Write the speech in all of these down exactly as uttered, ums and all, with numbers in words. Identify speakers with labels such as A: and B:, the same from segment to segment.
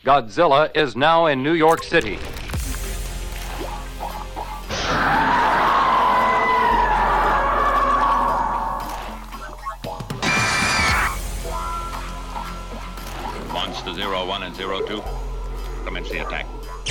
A: Godzilla is now in New York City.
B: Monster zero one and zero two, commence the attack.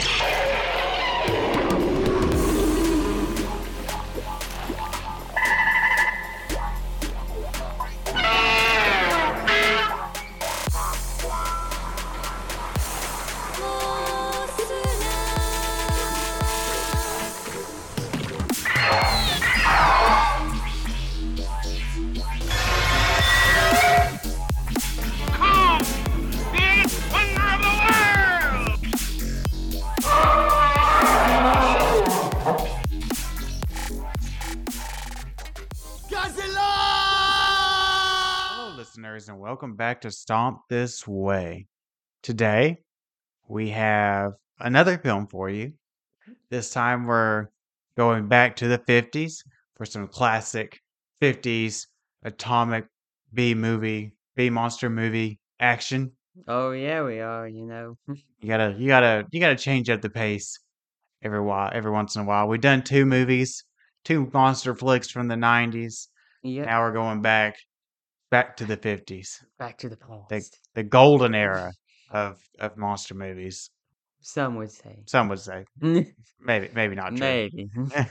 C: Hello, listeners, and welcome back to Stomp This Way. Today, we have another film for you. This time, we're going back to the fifties for some classic fifties atomic B movie, B monster movie action.
D: Oh yeah, we are. You know.
C: You gotta, you gotta, you gotta change up the pace every while, every once in a while. We've done two movies, two monster flicks from the nineties.
D: Yep.
C: Now we're going back, back to the fifties.
D: Back to the
C: the
D: past.
C: the golden era of of monster movies.
D: Some would say.
C: Some would say, maybe maybe not true.
D: Maybe.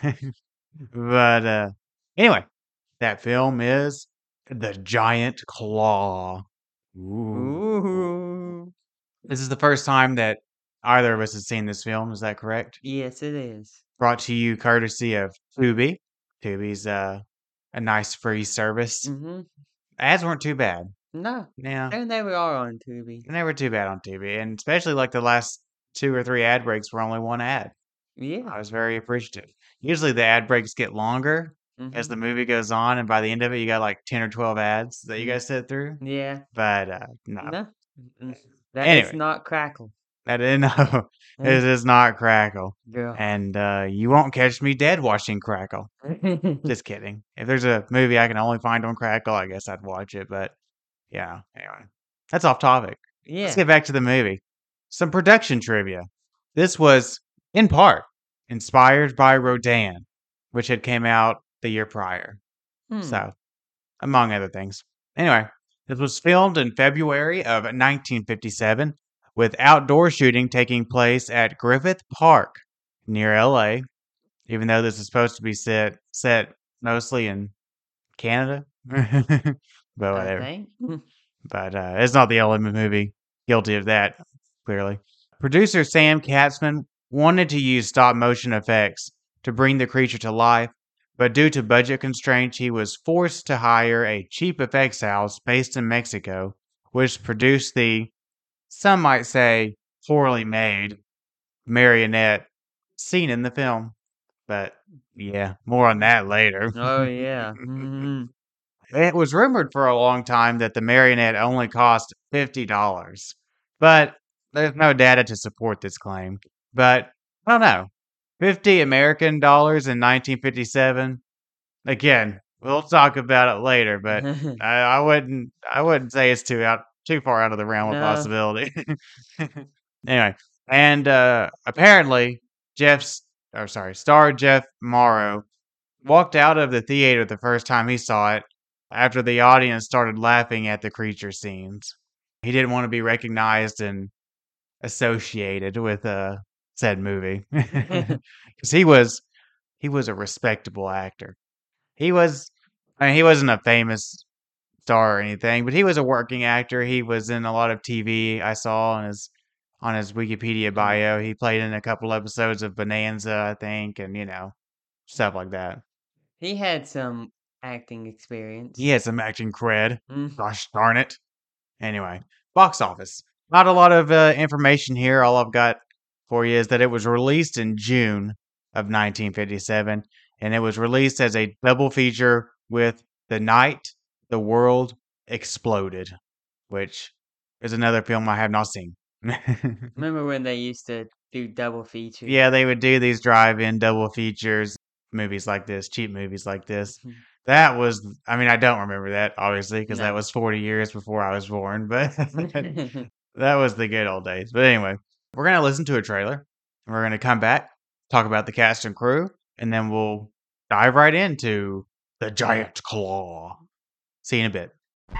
C: But uh, anyway, that film is The Giant Claw. Ooh.
D: Ooh.
C: This is the first time that either of us has seen this film. Is that correct?
D: Yes, it is.
C: Brought to you courtesy of Tubi. Tubi's uh, a nice free service.
D: Mm-hmm.
C: Ads weren't too bad.
D: No,
C: Yeah.
D: and they were all on Tubi.
C: They were too bad on Tubi, and especially like the last two or three ad breaks were only one ad.
D: Yeah.
C: I was very appreciative. Usually the ad breaks get longer
D: Mm-hmm.
C: as the movie goes on, and by the end of it, you got like ten or twelve ads that you guys sit through.
D: Yeah.
C: But uh, no,
D: No. Mm, That
C: Anyway.
D: is not Crackle.
C: I didn't know. It is not Crackle,
D: Girl.
C: and uh, you won't catch me dead watching Crackle. Just kidding. If there's a movie I can only find on Crackle, I guess I'd watch it. But yeah, anyway, that's off topic.
D: yeah.
C: Let's get back to the movie. Some production trivia. This was, in part, inspired by Rodan, which had came out the year prior.
D: Hmm.
C: So, among other things. Anyway, this was filmed in February of nineteen fifty-seven, with outdoor shooting taking place at Griffith Park near L A, even though this is supposed to be set set mostly in Canada. But
D: I
C: whatever.
D: think.
C: But uh, it's not the L A movie. Guilty of that, clearly. Producer Sam Katzman wanted to use stop motion effects to bring the creature to life, but due to budget constraints, he was forced to hire a cheap effects house based in Mexico, which produced the, some might say, poorly made marionette seen in the film. But yeah, more on that later.
D: Oh yeah. Mhm.
C: It was rumored for a long time that the marionette only cost fifty dollars, but there's no data to support this claim. But I don't know. fifty American dollars in nineteen fifty-seven. Again, we'll talk about it later, but I, I wouldn't I wouldn't say it's too out too far out of the realm of
D: No.
C: possibility. Anyway, and uh, apparently Jeff's or sorry, star Jeff Morrow walked out of the theater the first time he saw it after the audience started laughing at the creature scenes. He didn't want to be recognized and associated with uh, said movie because he was he was a respectable actor. He was I mean, he wasn't a famous star or anything, but he was a working actor. He was in a lot of T V. I saw on his on his Wikipedia bio. He played in a couple episodes of Bonanza, I think, and you know stuff like that.
D: He had some acting experience.
C: He had some acting cred.
D: Mm.
C: Gosh darn it. Anyway, box office. Not a lot of uh, information here. All I've got for you is that it was released in June of nineteen fifty-seven, and it was released as a double feature with The Night the World Exploded, which is another film I have not seen.
D: Remember when they used to do double features?
C: Yeah, they would do these drive-in double features, movies like this, cheap movies like this.
D: Mhm.
C: That was, I mean, I don't remember that, obviously, because that
D: No.
C: was forty years before I was born, but That was the good old days. But anyway, we're going to listen to a trailer. And we're going to come back, talk about the cast and crew, and then we'll dive right into the Giant Claw. See you in a bit.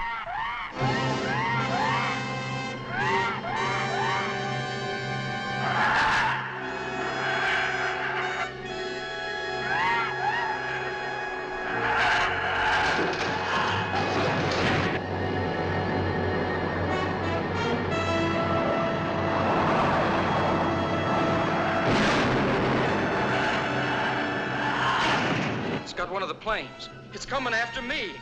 E: It's got one of the planes. It's coming after me.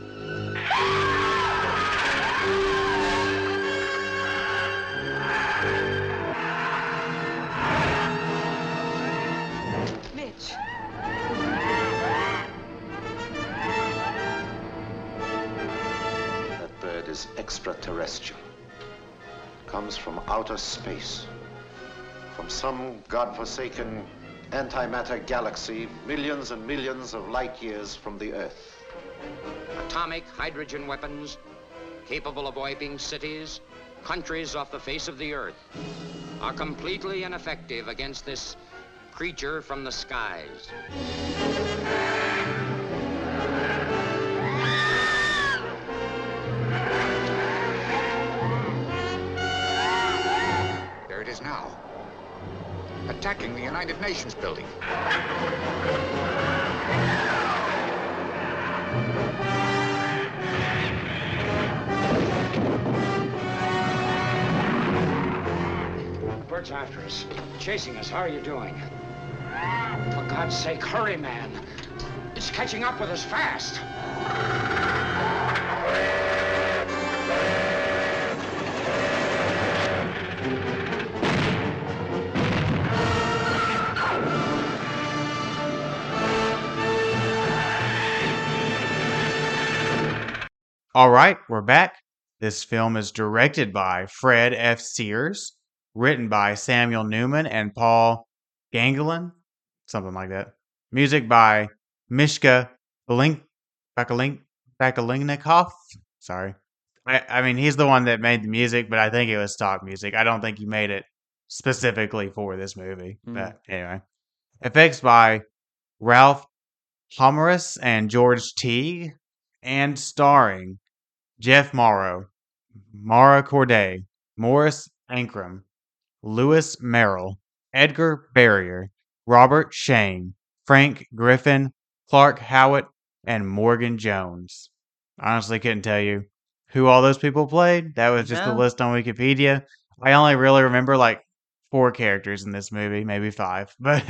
F: Mitch.
G: That bird is extraterrestrial. Comes from outer space. From some godforsaken antimatter galaxy millions and millions of light years from the Earth.
H: Atomic hydrogen weapons capable of wiping cities, countries off the face of the Earth, are completely ineffective against this creature from the skies.
I: There it is now, attacking the United Nations building.
H: The bird's after us, chasing us. How are you doing? For God's sake, hurry, man. It's catching up with us fast.
C: All right, we're back. This film is directed by Fred F. Sears, written by Samuel Newman and Paul Gangelin, something like that. Music by Mishka Balink, Bakalink, Bakalinnikov. Sorry. I, I mean, he's the one that made the music, but I think it was stock music. I don't think he made it specifically for this movie.
D: Mm.
C: But anyway. Effects by Ralph Homerus and George Teague, and starring Jeff Morrow, Mara Corday, Morris Ankrum, Lewis Merrill, Edgar Barrier, Robert Shane, Frank Griffin, Clark Howitt, and Morgan Jones. Honestly, couldn't tell you who all those people played. That was just
D: No.
C: the list on Wikipedia. I only really remember like four characters in this movie, maybe five. But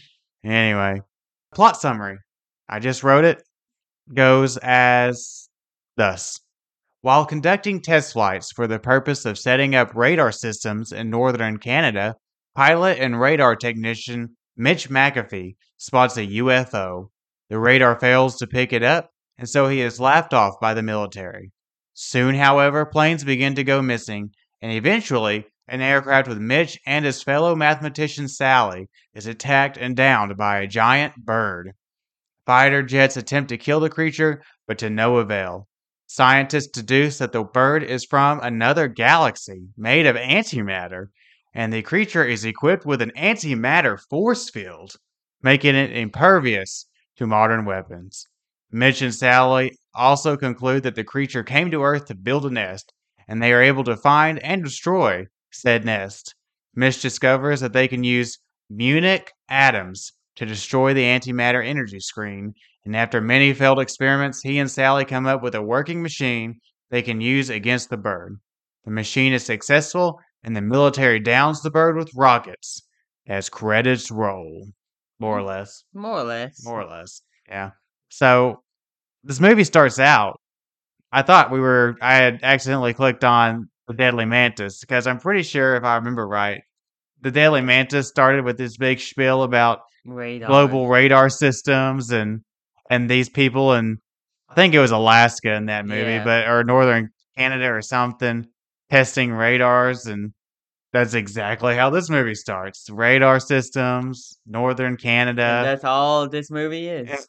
C: anyway, plot summary. I just wrote it. Goes as thus. While conducting test flights for the purpose of setting up radar systems in northern Canada, pilot and radar technician Mitch McAfee spots a U F O. The radar fails to pick it up, and so he is laughed off by the military. Soon, however, planes begin to go missing, and eventually, an aircraft with Mitch and his fellow mathematician Sally is attacked and downed by a giant bird. Fighter jets attempt to kill the creature, but to no avail. Scientists deduce that the bird is from another galaxy made of antimatter, and the creature is equipped with an antimatter force field, making it impervious to modern weapons. Mitch and Sally also conclude that the creature came to Earth to build a nest, and they are able to find and destroy said nest. Mitch discovers that they can use Munich atoms to destroy the antimatter energy screen, and after many failed experiments, he and Sally come up with a working machine they can use against the bird. The machine is successful, and the military downs the bird with rockets as credits roll. More or less.
D: More or less.
C: More or less. Yeah. So this movie starts out. I thought we were, I had accidentally clicked on the Deadly Mantis because I'm pretty sure, if I remember right, the Deadly Mantis started with this big spiel about
D: Radar.
C: global radar systems and and these people, and I think it was Alaska in that movie,
D: Yeah.
C: but or northern Canada or something, testing radars, and that's exactly how this movie starts. Radar systems, northern
D: And
C: Canada.
D: that's all this movie is.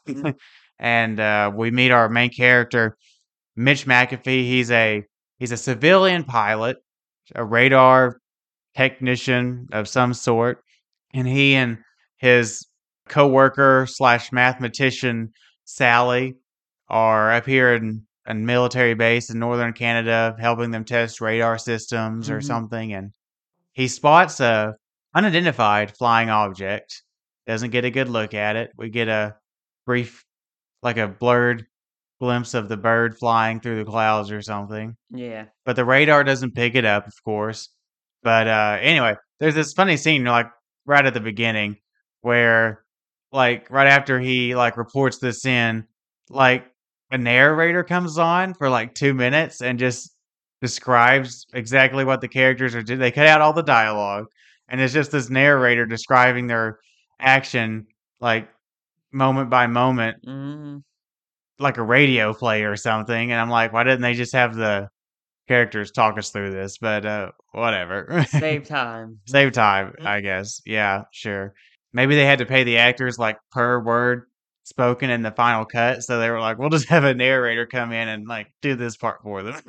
C: And uh, we meet our main character, Mitch McAfee. He's a he's a civilian pilot. a radar technician of some sort, and he and his coworker slash mathematician Sally are up here in a military base in northern Canada, helping them test radar systems or
D: Mhm.
C: something. And he spots a unidentified flying object. Doesn't get a good look at it. We get a brief, like a blurred glimpse of the bird flying through the clouds or something.
D: Yeah.
C: But the radar doesn't pick it up, of course. But uh, anyway, there's this funny scene, like right at the beginning, where like right after he like reports this in, like a narrator comes on for like two minutes and just describes exactly what the characters are doing. They cut out all the dialogue, and it's just this narrator describing their action, like moment by moment,
D: Mhm.
C: like a radio play or something. And I'm like, why didn't they just have the characters talk us through this? But uh, whatever.
D: Save time.
C: Save time, I guess. Yeah, sure. Maybe they had to pay the actors like per word spoken in the final cut, so they were like, "We'll just have a narrator come in and like do this part for them."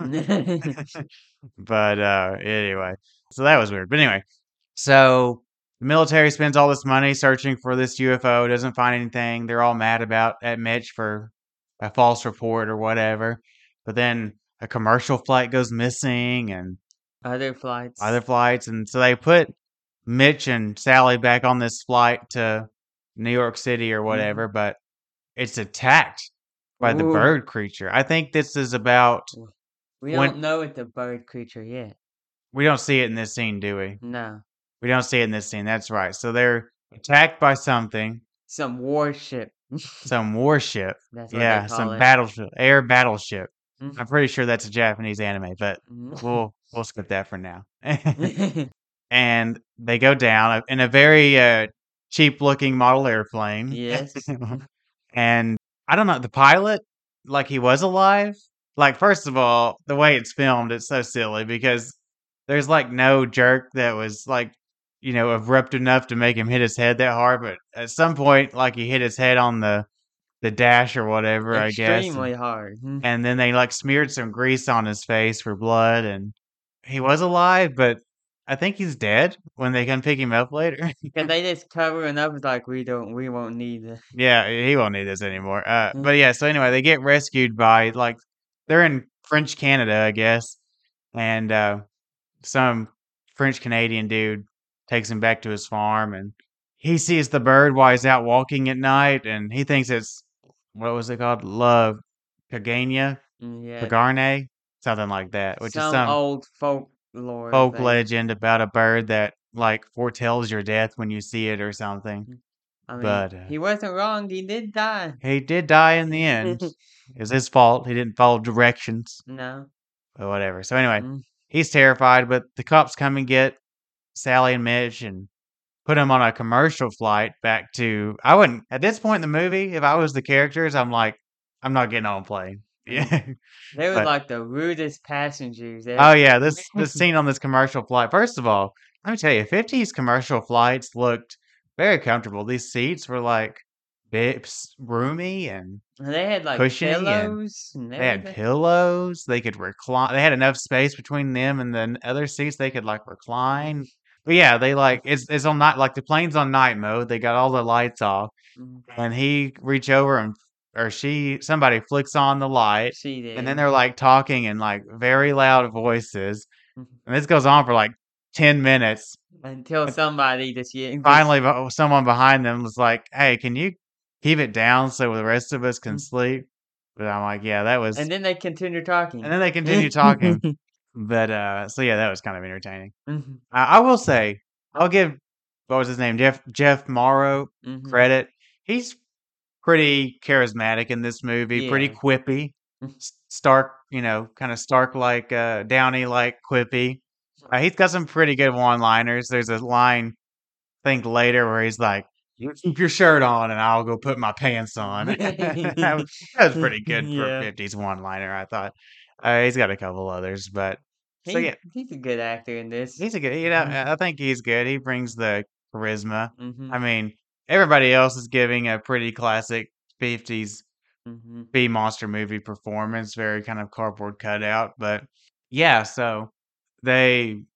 C: But uh, anyway, so that was weird. But anyway, so the military spends all this money searching for this U F O, doesn't find anything. They're all mad about at Mitch for a false report or whatever. But then a commercial flight goes missing, and
D: Other flights.
C: other flights, and so they put Mitch and Sally back on this flight to New York City or whatever,
D: Mhm.
C: but it's attacked by the
D: Ooh.
C: bird creature. I think this is about
D: We
C: when-
D: don't know it's a bird creature yet.
C: we don't see it in this scene, do we?
D: No.
C: We don't see it in this scene. That's right. So they're attacked by something,
D: Some warship.
C: some warship.
D: That's what
C: Yeah,
D: they call
C: some
D: it.
C: battleship, air battleship.
D: Mhm.
C: I'm pretty sure that's a Japanese anime, but
D: Mhm.
C: we'll we'll skip that for now. And they go down in a very uh, cheap-looking model airplane.
D: Yes.
C: And I don't know, the pilot, like he was alive. Like, first of all, the way it's filmed, it's so silly because there's like no jerk that was like, you know, abrupt enough to make him hit his head that hard. But at some point, like he hit his head on the the dash or whatever, I guess.
D: Extremely
C: And,
D: hard. Mhm.
C: and then they like smeared some grease on his face for blood, and he was alive, but I think he's dead when they come pick him up later.
D: Cause they just covering up it's like we don't we won't need it.
C: Yeah, he won't need this anymore. Uh,
D: Mm.
C: but yeah, so anyway, they get rescued by like they're in French Canada, I guess, and uh, some French Canadian dude takes him back to his farm, and he sees the bird while he's out walking at night, and he thinks it's what was it called, La Cagania,
D: Mm, Yeah.
C: Pagarne, something like that, which
D: some
C: is some
D: old folklore
C: folk
D: thing.
C: legend about a bird that like foretells your death when you see it or something.
D: I mean,
C: But uh,
D: he wasn't wrong. He did die.
C: he did die in the end. It was his fault. He didn't follow directions,
D: No.
C: but whatever. So anyway,
D: Mm.
C: he's terrified, but the cops come and get Sally and Mitch and put him on a commercial flight back to. I wouldn't at this point in the movie. If I was the characters, I'm like, I'm not getting on a plane. Yeah.
D: They were
C: But-
D: like the rudest passengers ever.
C: Oh yeah, this this scene on this commercial flight. First of all, let me tell you, fifties commercial flights looked very comfortable. These seats were like big, s- roomy, and
D: They had like
C: Cushiony and
D: pillows and
C: they had
D: everything.
C: pillows. They could recline. They had enough space between them and the n- other seats. They could like recline. But yeah, they like it's it's on night like the plane's on night mode. They got all the lights off,
D: Mhm.
C: and he reach over and or she somebody flicks on the light,
D: She did.
C: and then they're like talking in like very loud voices,
D: Mhm.
C: and this goes on for like ten minutes.
D: Until somebody just yeah, just-
C: Finally, be- someone behind them was like, "Hey, can you keep it down so the rest of us can
D: Mm.
C: sleep?" But I'm like, "Yeah, that was."
D: and then they continue talking.
C: And then they continue talking. But uh, so yeah, that was kind of entertaining.
D: Mhm.
C: I, I will say, I'll give what was his name, Jeff Jeff Morrow
D: Mhm.
C: credit. He's pretty charismatic in this movie, pretty
D: Yeah.
C: quippy,
D: Mhm.
C: S- Stark, you know, kind of Stark like uh, Downey like quippy. Uh, he's got some pretty good one liners. There's a line, I think later, where he's like, "You keep your shirt on, and I'll go put my pants on." that, was, that was pretty good for
D: Yeah.
C: a fifties one liner, I thought. Uh, he's got a couple others, but so
D: He-
C: yeah,
D: he's a good actor in this.
C: he's a good. You know, I think he's good. He brings the charisma.
D: Mhm.
C: I mean, everybody else is giving a pretty classic fifties
D: Mhm.
C: B monster movie performance, very kind of cardboard cutout. But yeah, so they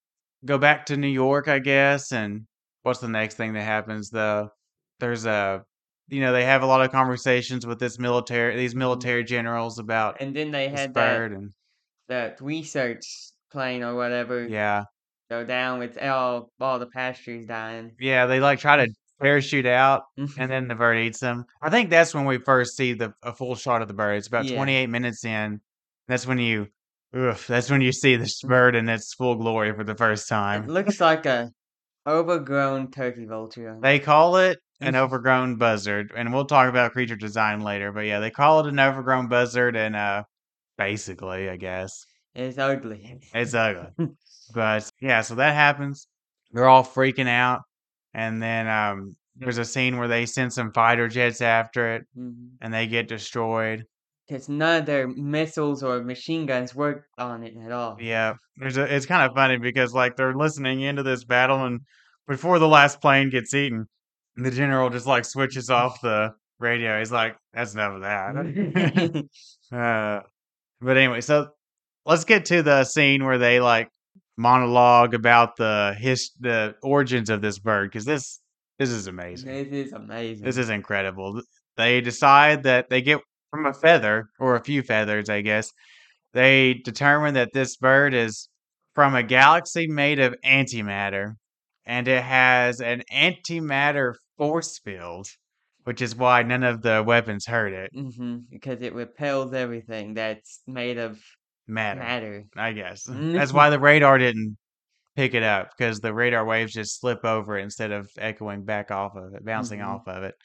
C: go back to New York, I guess. And what's the next thing that happens? The there's a you know they have a lot of conversations with this military these military generals about
D: And then they
C: this
D: had that
C: bird and
D: that research plane or whatever
C: yeah
D: go down with all all the pastures dying.
C: yeah they like try to parachute out and then the bird eats them. I think that's when we first see the a full shot of the bird. It's about
D: Yeah.
C: twenty-eight minutes in. That's when you oof, that's when you see this bird in its full glory for the first
D: It
C: time.
D: looks like a overgrown turkey vulture.
C: They call it an overgrown buzzard, and we'll talk about creature design later. But yeah, they call it an overgrown buzzard, and uh, basically, I guess
D: It's ugly.
C: it's ugly. But yeah, so that happens. They're all freaking out, and then um, there's a scene where they send some fighter jets after it,
D: Mhm.
C: and they get destroyed.
D: Because none of their missiles or machine guns work on it at all.
C: Yeah, there's a, it's kind of funny because like they're listening into this battle, and before the last plane gets eaten, the general just like switches off the radio. He's like, "That's enough of that." uh, but anyway, so let's get to the scene where they like monologue about the his the origins of this bird because this this is amazing.
D: This is amazing.
C: This is incredible. They decide that they get from a feather or a few feathers, I guess. They determine that this bird is from a galaxy made of antimatter, and it has an antimatter force field, which is why none of the weapons hurt it.
D: hmm Because it repels everything that's made of
C: Matter,
D: matter.
C: I guess. That's why the radar didn't pick it up, because the radar waves just slip over it instead of echoing back off of it, bouncing
D: Mhm.
C: off of it.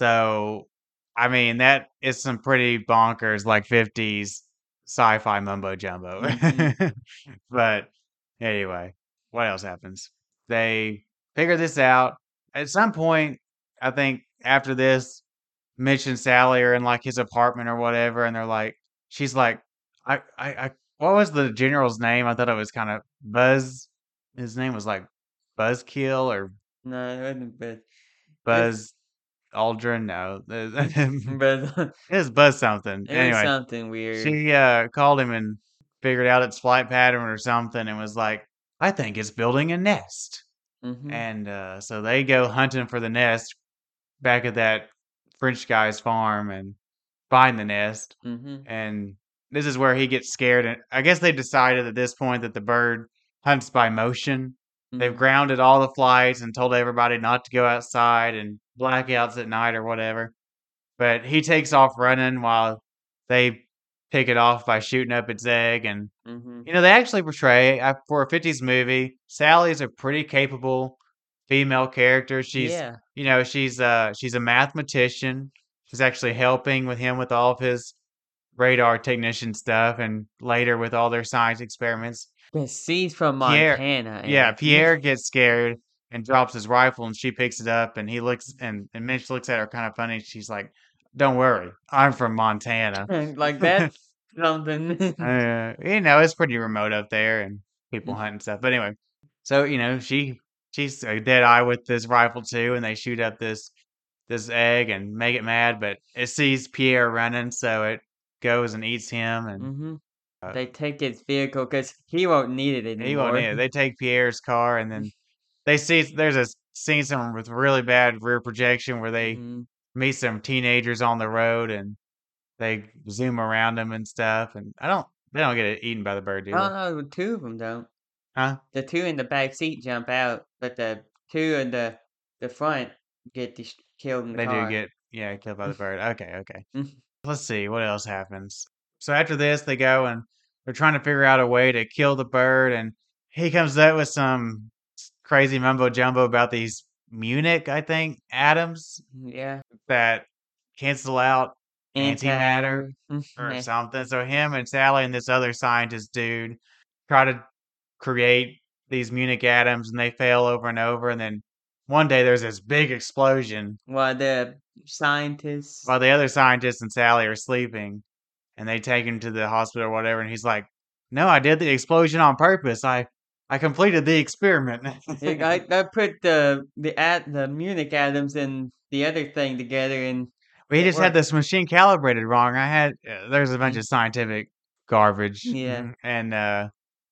C: So, I mean, that is some pretty bonkers, like fifties sci-fi mumbo jumbo.
D: Mhm.
C: But anyway, what else happens? They figure this out. At some point, I think after this, Mitch and Sally are in like his apartment or whatever, and they're like, she's like, I, I, I what was the general's name? I thought it was kind of Buzz. His name was like Buzzkill or
D: No, it wasn't, but it's,
C: Buzz Aldrin. No, it
D: but
C: was Buzz something.
D: it was
C: Anyway,
D: something weird.
C: she uh, called him and figured out its flight pattern or something, and was like, I think it's building a nest.
D: hmm
C: And uh, so they go hunting for the nest back at that French guy's farm and find the nest.
D: hmm
C: And this is where he gets scared. And I guess they decided at this point that the bird hunts by motion. They've
D: hmm
C: grounded all the flights and told everybody not to go outside and blackouts at night or whatever. But he takes off running while they pick it off by shooting up its egg. And,
D: hmm
C: you know, they actually portray, uh, for a fifties movie, Sally's a pretty capable female character. She's,
D: Yeah.
C: you know, she's uh she's a mathematician. She's actually helping with him with all of his radar technician stuff, and later with all their science experiments.
D: Because she's from
C: Pierre,
D: Montana.
C: yeah,
D: And
C: Pierre gets scared and drops his rifle, and she picks it up, and he looks, and, and Mitch looks at her kind of funny. She's like, "Don't worry, I'm from Montana."
D: like that's something.
C: Uh, you know, it's pretty remote up there, and people hunt and stuff. But anyway, so you know, she she's a dead eye with this rifle too, and they shoot up this this egg and make it mad, but it sees Pierre running, so it goes and eats him, and
D: hmm
C: uh,
D: They take his vehicle because he won't need it
C: he won't
D: anymore.
C: need it. They take Pierre's car, and then they see there's a scene somewhere with really bad rear projection where they
D: Mhm.
C: meet some teenagers on the road, and they zoom around them and stuff. And I don't, they don't get eaten by the bird, do
D: Oh
C: they?
D: no, the two of them don't.
C: Huh?
D: The two in the back seat jump out, but the two in the the front get dis- killed in the
C: They do
D: car.
C: get, yeah, killed by the bird. Okay, okay.
D: Mhm.
C: Let's see what else happens. So after this, they go and they're trying to figure out a way to kill the bird, and he comes up with some s- crazy mumbo jumbo about these Munich, I think, atoms
D: Yeah.
C: that cancel out antimatter
D: Anti.
C: or
D: Yeah.
C: something. So him and Sally and this other scientist dude try to create these Munich atoms, and they fail over and over. And then one day there's this big explosion
D: While the scientists.
C: while the other scientists and Sally are sleeping, and they take him to the hospital or whatever. And he's like, "No, I did the explosion on purpose. I I completed the experiment."
D: I, I put the the at the Munich atoms and the other thing together, and
C: Well, he
D: it
C: just had
D: worked.
C: this machine calibrated wrong. I had uh, there's a bunch
D: Mm.
C: of scientific garbage,
D: Yeah.
C: mhm, and uh,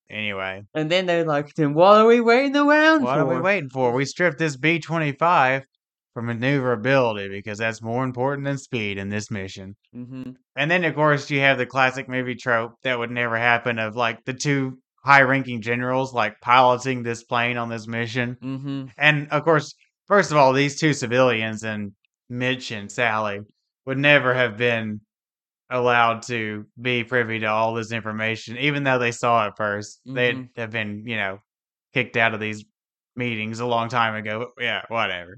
C: anyway,
D: And then they're like, then what are we waiting around
C: what
D: for?
C: are we waiting for? We stripped this B twenty-five for maneuverability because that's more important than speed in this mission.
D: Mm-hmm.
C: And then, of course, you have the classic movie trope that would never happen of like the two high-ranking generals like piloting this plane on this mission.
D: Mm-hmm.
C: And of course, first of all, these two civilians and Mitch and Sally would never have been allowed to be privy to all this information, even though they saw it 1st They'd
D: Mhm.
C: have been, you know, kicked out of these meetings a long time ago. But yeah, whatever.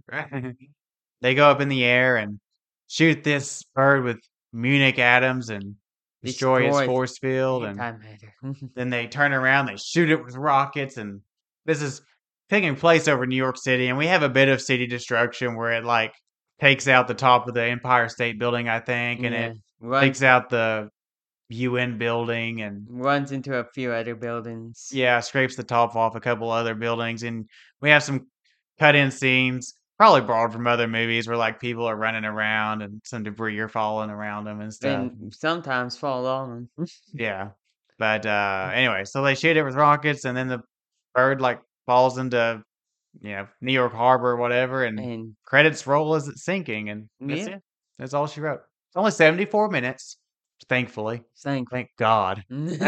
C: They go up in the air and shoot this bird with Munich atoms and destroy its
D: Destroys
C: force field, and
D: antimatter.
C: then they turn around, they shoot it with rockets, and this is taking place over New York City, and we have a bit of city destruction where it like takes out the top of the Empire State Building, I think, and
D: Yeah.
C: it
D: Runs
C: takes out the U N building, and
D: runs into a few other buildings.
C: yeah, scrapes the top off a couple other buildings, and we have some cut-in scenes, probably borrowed from other movies, where like people are running around and some debris are falling around them and stuff.
D: And sometimes fall on them.
C: Yeah. But uh anyway, so they shoot it with rockets, and then the bird like falls into, you know, New York Harbor or whatever, and
D: And
C: credits roll as it's sinking, and that's
D: yeah,
C: it. That's all she wrote. It's only seventy-four minutes, thankfully.
D: thank
C: Thank God.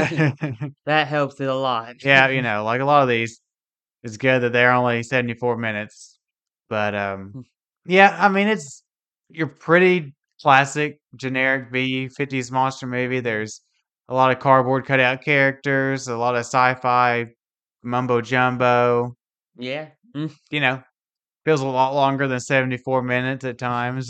D: that helps it a lot.
C: Yeah, you know, like a lot of these, it's good that they're only seventy-four minutes. But um yeah, I mean it's your pretty classic generic B fifties monster movie. There's a lot of cardboard cutout characters, a lot of sci-fi mumbo jumbo.
D: Yeah. Mm.
C: You know, feels a lot longer than seventy-four minutes at times.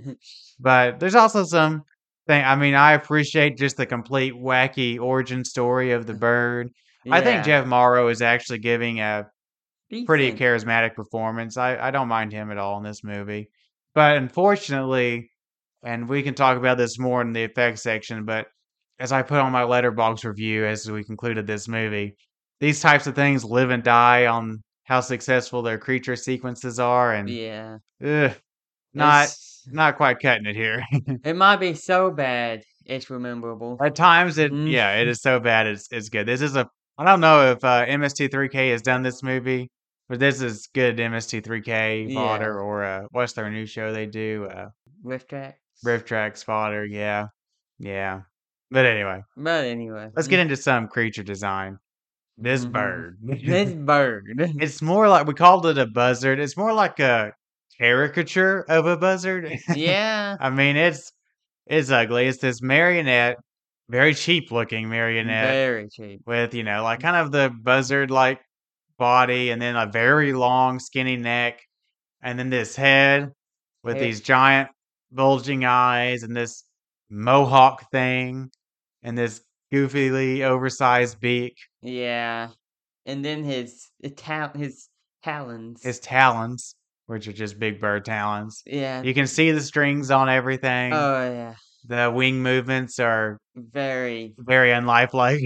C: But there's also some thing. I mean, I appreciate just the complete wacky origin story of the bird. I think
D: Yeah.
C: Jeff Morrow is actually giving a pretty
D: Decent.
C: charismatic performance. I, I don't mind him at all in this movie. But unfortunately, and we can talk about this more in the effects section, but as I put on my letterbox review as we concluded this movie, these types of things live and die on how successful their creature sequences are, and
D: Yeah.
C: ugh, not
D: It's,
C: not quite cutting it here.
D: it might be so bad it's rememberable.
C: At times, it
D: Mm.
C: yeah, it is so bad it's it's good. This is a I don't know if uh, M S T three K has done this movie, but this is good M S T three K fodder,
D: Yeah.
C: or uh, what's their new show they do? Uh,
D: Rift tracks.
C: Riff Tracks fodder. Yeah, yeah. But anyway,
D: But anyway.
C: let's get into some creature design. This
D: Mhm.
C: bird.
D: This bird.
C: It's more like we called it a buzzard. It's more like a caricature of a buzzard.
D: Yeah.
C: I mean, it's it's ugly. It's this marionette, very cheap looking marionette
D: Very cheap.
C: with, you know, like kind of the buzzard like body, and then a very long skinny neck, and then this head with
D: Hair.
C: these giant bulging eyes, and this mohawk thing, and this goofily oversized beak.
D: Yeah. And then his Ital- his talons.
C: His talons, which are just big bird talons.
D: Yeah.
C: You can see the strings on everything.
D: Oh yeah.
C: The wing movements are
D: Very.
C: very unlifelike,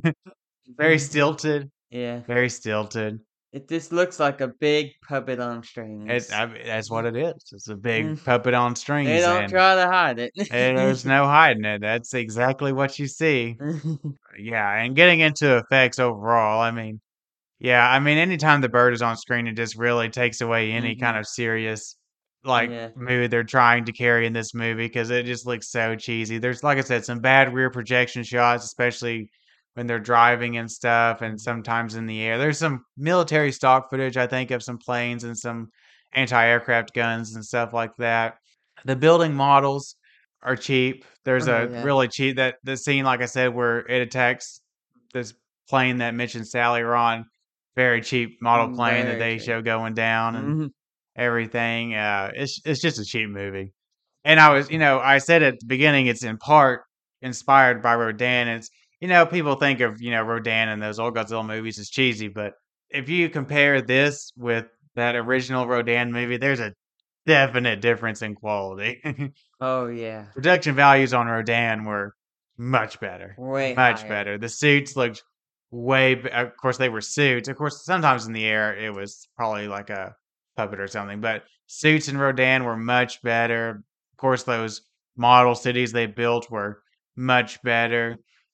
C: very stilted,
D: Yeah.
C: very stilted.
D: It just looks like a big puppet on strings.
C: It's, I mean, that's what it is. It's a big
D: Mm.
C: puppet on strings,
D: They don't
C: and,
D: try to hide it.
C: and there's no hiding it. That's exactly what you see. Yeah, and getting into effects overall, I mean, yeah, I mean, anytime the bird is on screen, it just really takes away any kind
D: Mhm.
C: of serious, like,
D: Yeah.
C: mood they're trying to carry in this movie, because it just looks so cheesy. There's, like I said, some bad rear projection shots, especially when they're driving and stuff, and sometimes in the air. There's some military stock footage, I think, of some planes and some anti-aircraft guns and stuff like that. The building models are cheap. There's
D: Oh,
C: a
D: yeah.
C: really cheap that the scene, like I said, where it attacks this plane that Mitch and Sally are on. Very cheap model
D: Mm,
C: plane that
D: very
C: they
D: cheap.
C: show going down and
D: Mhm.
C: everything. Uh, it's it's just a cheap movie. And I was, you know, I said at the beginning, it's in part inspired by Rodan. It's, you know, people think of, you know, Rodan and those old Godzilla movies as cheesy, but if you compare this with that original Rodan movie, there's a definite difference in quality.
D: Oh yeah.
C: Production values on Rodan were much better.
D: Way
C: Much
D: higher.
C: better. The suits looked way b- of course they were suits. Of course, sometimes in the air it was probably like a puppet or something, but suits in Rodan were much better. Of course, those model cities they built were much better.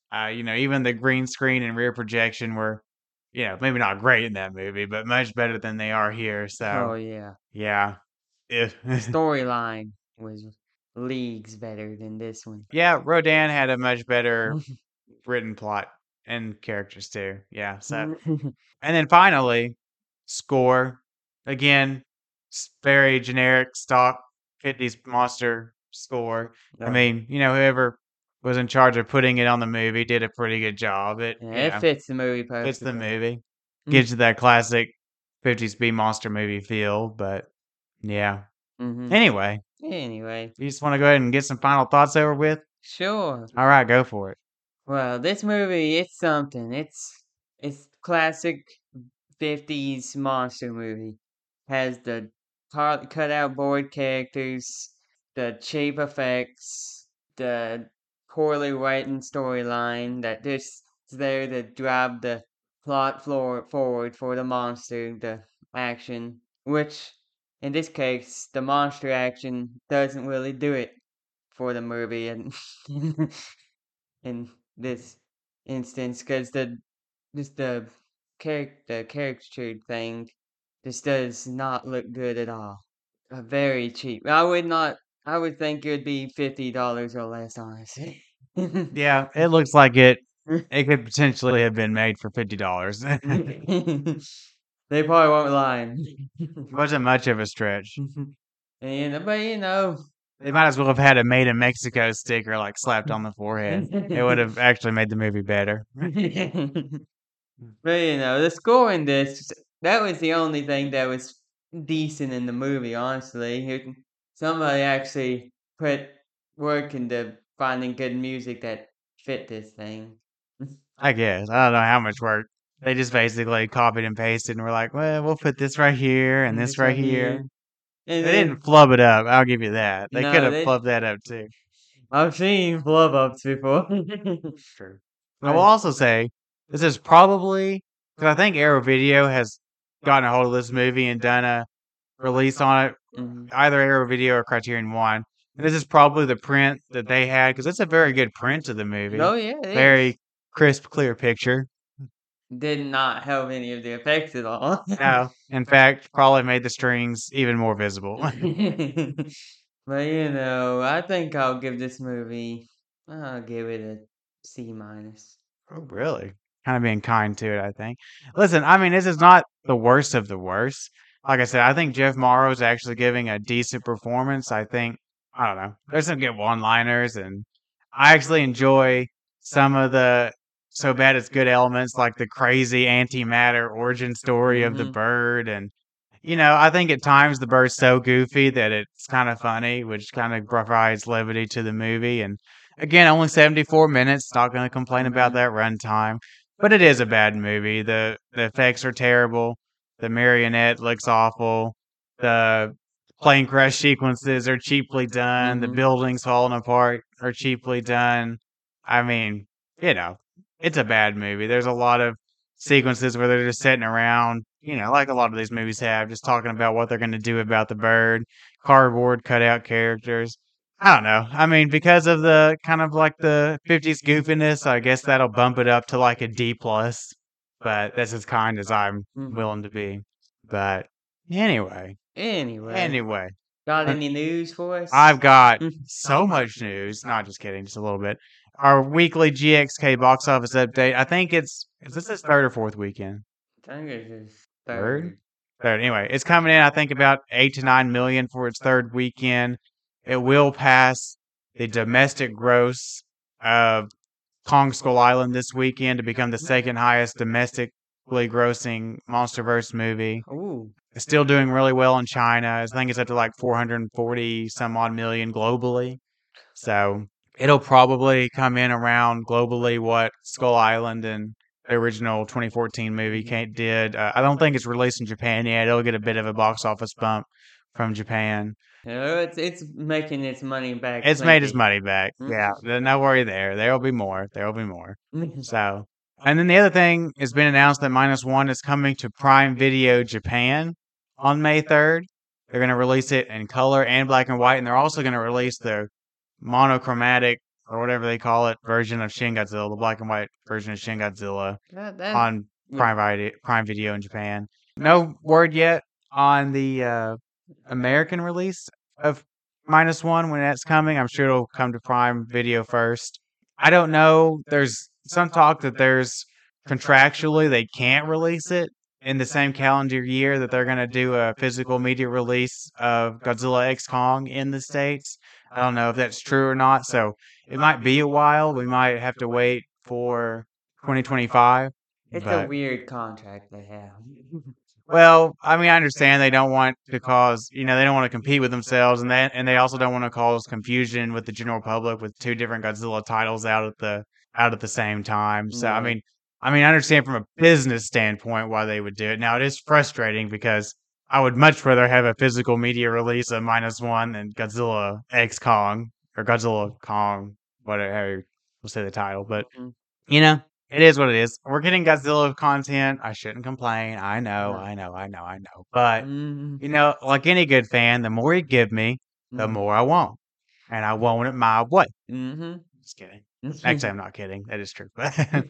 C: Uh, you know, even the green screen and rear projection were, you know, maybe not great in that movie, but much better than they are here.
D: Oh
C: So
D: yeah.
C: yeah, if
D: The storyline was leagues better than this one.
C: yeah, Rodan had a much better written plot and characters too. Yeah. So and then finally, score again, s- very generic stock fifties monster score. I
D: Oh,
C: mean, you know, whoever was in charge of putting it on the movie did a pretty good job. It,
D: yeah,
C: you
D: it
C: know,
D: fits the movie
C: fits the
D: perfectly.
C: movie, gives you that classic fifties B monster movie feel. But yeah.
D: Mm-hmm.
C: Anyway,
D: Anyway,
C: you just want to go ahead and get some final thoughts over with?
D: sure.
C: All right, go for it.
D: Well, this movie, it's something. It's it's classic fifties monster movie. Has the car- cut out board characters, the cheap effects, the poorly written storyline that just is there to drive the plot floor forward for the monster, the action, which in this case, the monster action doesn't really do it for the movie, and in this instance, because the just the charac- the caricature thing just does not look good at all. Uh, very cheap. I would not. I would think it would be fifty dollars or less, honestly.
C: Yeah, it looks like it. It could potentially have been made for fifty dollars.
D: They probably won't lie.
C: Wasn't much of a stretch.
D: And but you know,
C: They might as well have had a "Made in Mexico" sticker like slapped on the forehead. It would have actually made the movie better.
D: but you know, the score in this, that was the only thing that was decent in the movie, honestly. It- Somebody actually put work into finding good music that fit this thing.
C: I guess. I don't know how much work. They just basically copied and pasted and were like, well, we'll put this right here and this
D: This
C: right here.
D: And
C: They
D: then,
C: didn't flub it up. I'll give you that. They could
D: no,
C: have
D: they,
C: flubbed that up too.
D: I've seen flub ups before.
C: True. I will also say this is probably because I think Arrow Video has gotten a hold of this movie and done a release on it,
D: Mhm.
C: either Arrow Video or Criterion One. And this is probably the print that they had because it's a very good print of the movie.
D: Oh, yeah, it is.
C: Very crisp, clear picture.
D: Did not help any of the effects at all.
C: No, in fact, probably made the strings even more visible.
D: But you know, I think I'll give this movie. I'll give it a C minus.
C: Oh, really? Kind of being kind to it, I think. Listen, I mean, this is not the worst of the worst. Like I said, I think Jeff Morrow is actually giving a decent performance. I think, I don't know, there's some good one-liners, and I actually enjoy some of the so bad it's good elements, like the crazy antimatter origin story of the
D: Mhm.
C: bird. And, you know, I think at times the bird's so goofy that it's kind of funny, which kind of provides levity to the movie. And again, only seventy-four minutes. Not going to complain about
D: Mhm.
C: that runtime, but it is a bad movie. The the effects are terrible. The marionette looks awful. The plane crash sequences are cheaply done. The
D: Mhm.
C: buildings falling apart are cheaply done. I mean, you know, it's a bad movie. There's a lot of sequences where they're just sitting around, you know, like a lot of these movies have, just talking about what they're going to do about the bird, cardboard cutout characters. I don't know. I mean, because of the kind of like the fifties goofiness, I guess that'll bump it up to like a D plus. But that's as kind as I'm
D: Mhm.
C: willing to be. But anyway,
D: Anyway,
C: anyway,
D: got
C: uh,
D: any news for us?
C: I've got
D: Mhm.
C: so much news. Not just kidding, just a little bit. Our weekly G X K box office update. I think it's is this his third or fourth weekend?
D: I think it's his
C: Third?
D: third.
C: Third. Anyway, it's coming in, I think, about eight to nine million for its third weekend. It will pass the domestic gross of Kong Skull Island this weekend to become the second highest domestically grossing MonsterVerse movie.
D: Ooh.
C: It's still doing really well in China. I think it's up to like four hundred forty some odd million globally. So it'll probably come in around globally what Skull Island and the original twenty fourteen movie can't, did. Uh, I don't think it's released in Japan yet. It'll get a bit of a box office bump from Japan.
D: Yeah, it's it's making its money back.
C: It's made its
D: plenty.
C: money back.
D: Mm.
C: Yeah, th- no worry there. There will be more. There will be more. So, and then the other thing has been announced that Minus One is coming to Prime Video Japan on May third. They're going to release it in color and black and white, and they're also going to release the monochromatic or whatever they call it, version of Shin Godzilla, the black and white version of Shin Godzilla
D: That, that,
C: on
D: yeah.
C: Prime Video, Prime Video in Japan. No word yet on the uh, American release of Minus One when that's coming. I'm sure it'll come to Prime Video first. I don't know. There's some talk that there's contractually they can't release it in the same calendar year that they're going to do a physical media release of Godzilla X Kong in the States. I don't know if that's true or not. So it might be a while. We might have to wait for twenty twenty-five.
D: It's
C: but-
D: a weird contract they have.
C: Well, I mean, I understand they don't want to cause, you know, they don't want to compete with themselves, and they and they also don't want to cause confusion with the general public with two different Godzilla titles out at the out at the same time. So, I
D: Right.
C: mean, I mean, I understand from a business standpoint why they would do it. Now, it is frustrating because I would much rather have a physical media release of Minus One than Godzilla X Kong or Godzilla Kong, whatever we'll say the title. But
D: Mhm.
C: you know, it is what it is. We're getting Godzilla content. I shouldn't complain. I know,
D: No.
C: I know, I know, I know. But
D: Mhm.
C: you know, like any good fan, the more you give me, the
D: Mhm.
C: more I want, and I want it my way.
D: Mhm.
C: Just kidding. Actually, I'm not kidding. That is true.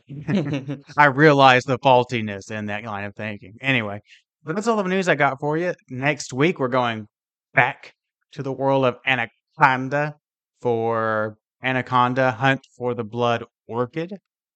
C: I realize the faultiness in that line of thinking. Anyway, but that's all the news I got for you. Next week, we're going back to the world of Anaconda for Anaconda Hunt for the Blood Orchid.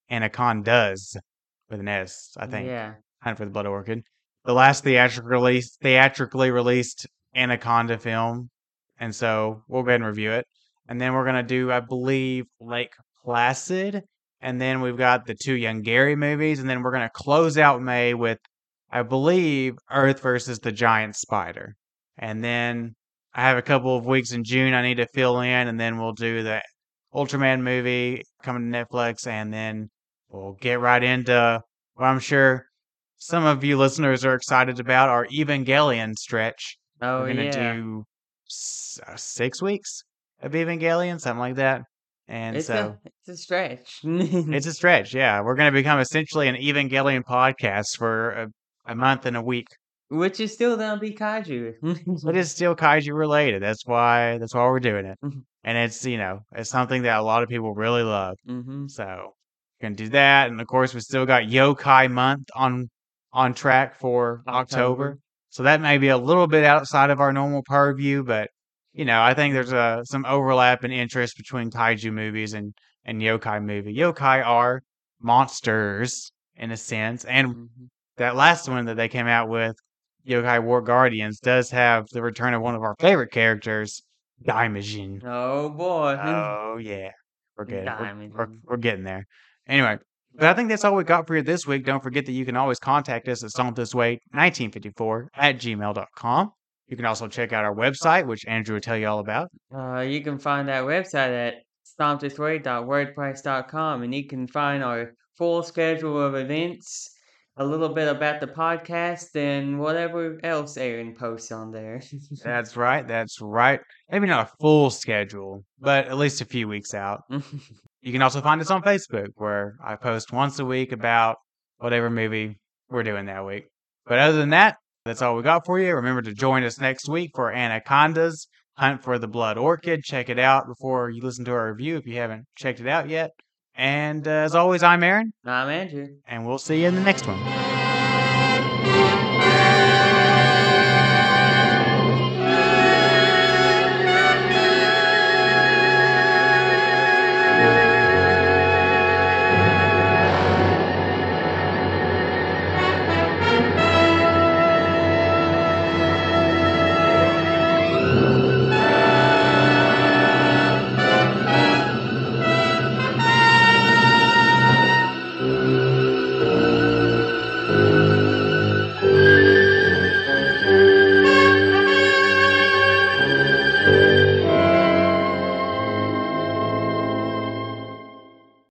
C: Anacondas with an S, I think.
D: Yeah.
C: Hunt for the Blood Orchid. The last theatrical release, theatrically released Anaconda film. And so we'll go ahead and review it. And then we're going to do, I believe, Lake Placid. And then we've got the two Young Gary movies. And then we're going to close out May with, I believe, Earth versus the Giant Spider. And then I have a couple of weeks in June I need to fill in. And then we'll do the Ultraman movie coming to Netflix. And then we'll get right into what I'm sure some of you listeners are excited about, our Evangelion stretch.
D: Oh,
C: We're going to
D: yeah.
C: do s- uh, six weeks of Evangelion, something like that. And
D: It's
C: so
D: a it's a stretch.
C: it's a stretch. Yeah. We're going to become essentially an Evangelion podcast for a, a month and a week.
D: Which is still gonna be kaiju.
C: It is still kaiju related. That's why, that's why we're doing it.
D: Mhm.
C: And it's, you know, it's something that a lot of people really love.
D: Mhm.
C: So we're going to do that. And of course, we still got Yokai Month on on track for October.
D: October.
C: So that may be a little bit outside of our normal purview, but you know, I think there's a some overlap in interest between kaiju movies and and yokai movie. Yokai are monsters in a sense, and
D: Mhm.
C: that last one that they came out with, Yokai War Guardians, does have the return of one of our favorite characters, Daimajin.
D: Oh boy.
C: Oh yeah, we're good. We're, we're,
D: Daimajin.
C: we're getting there. Anyway, but I think that's all we got for you this week. Don't forget that you can always contact us at stompthisway nineteen fifty-four at gmail dot com. You can also check out our website, which Andrew will tell you all about.
D: Uh, you can find that website at stomp this way dot wordpress dot com, and you can find our full schedule of events, a little bit about the podcast, and whatever else Aaron posts on there.
C: That's right. That's right. Maybe not a full schedule, but at least a few weeks out. You can also find us on Facebook, where I post once a week about whatever movie we're doing that week. But other than that, that's all we got for you. Remember to join us next week for Anaconda's Hunt for the Blood Orchid. Check it out before you listen to our review if you haven't checked it out yet. And uh, as always, I'm Aaron,
D: I'm Andrew.
C: and we'll see you in the next one.